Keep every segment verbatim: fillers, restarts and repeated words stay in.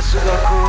حسوداکو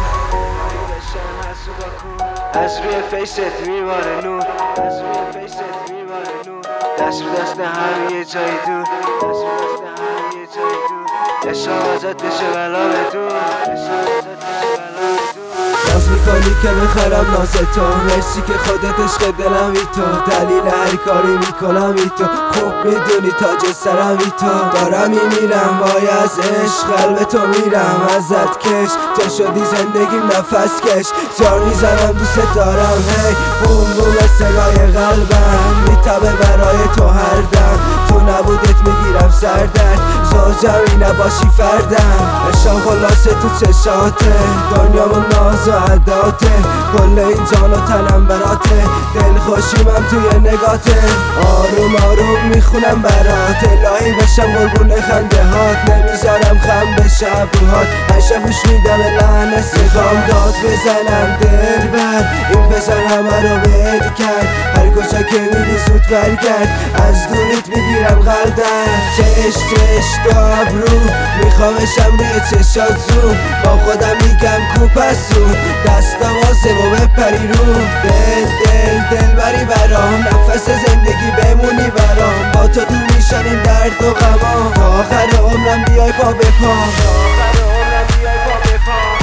از روی فیست میباره نور از روی فیست میباره نور دست به دست هم یه جایی دور دست به دست هم یه جایی دور عشق ازت بشه بلا به دور عشق ازت بشه بلا به دور باز میکنی که بخرم ناز تو مرسی که خودت عشق دلم ای تو دلیل هر کاری میکنم ای تو خوب میدونی تاج سرم ای تو دارم میمیرم وای از عشق قلب تو میرم ازت کش تو شدی زندگیم نفس کش جار میزنم دوست دارم هی بوم بوم صدای قلبم میتبه برای تو هر دم تو نبودت میگیرم سردرد زوجمی نباشی فردم عشقم خلاصه تو چشاته دنیامون ناز و عداته کل این جان و تنم براته دل خوشیمم توی نگاته آروم آروم میخونم برات الهی بشم قربون خنده هات نمیذارم خم بشه ابروهات هشه گوش میدم لحن میخوام داد بزنم دل بر این پسر همه رو ول کرد هر کجا که میری زود برگرد از دورت میگیرم قلبم چش چش تو ابرو میخوامشم روی چشات زوم با خودم میگم کوپسون دستا واسه و بپری رو دل دل دل بری برام نفس زندگی بمونی برام با تو دور میشنیم درد و غمان تا آخر عمرم بیای پا به پا تا آخر عمرم بیای پا به پا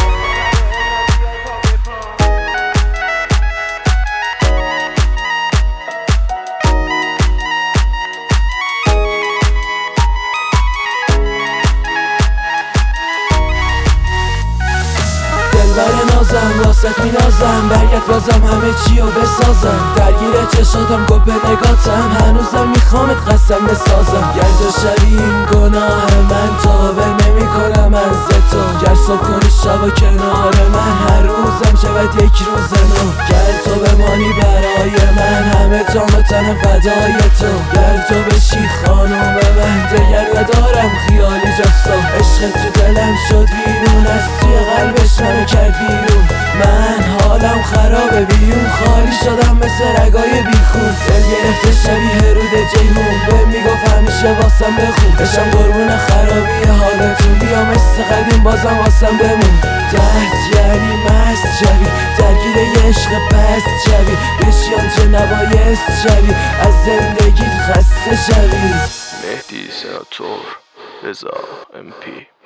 بر نازم واسط می نازم برگرد بازم همه چی رو بسازم درگیر چشاتم گپ نگاتم هنوزم میخوامت قسم بسازم گرد و شبین گناه من تابه نمی کنم از تو گر صبح کنی شب کنار من هر روزم شود یک روز نو گر تو بمانی برای من همه جان و تنم فدای تو گر تو بشی خانوم من دگر ندارم خیالی جستا عشق تو دلم شد بیرون از توی قلبش منو کرد بیرون من حالم خرابه بیون خالی شدم مثل رگای بیخون دل گرفته شبیه رود جیهون به میگفت همیشه واسم بخون بشم قربون خرابی حالتون بیا مثل قدیم بازم واسم بمون تحت یعنی مست شوی درگیر یه عشق پست شوی بشی آنچه نبایست شوی از زندگیت خسته شوی مهدی سناتور رضا ام پی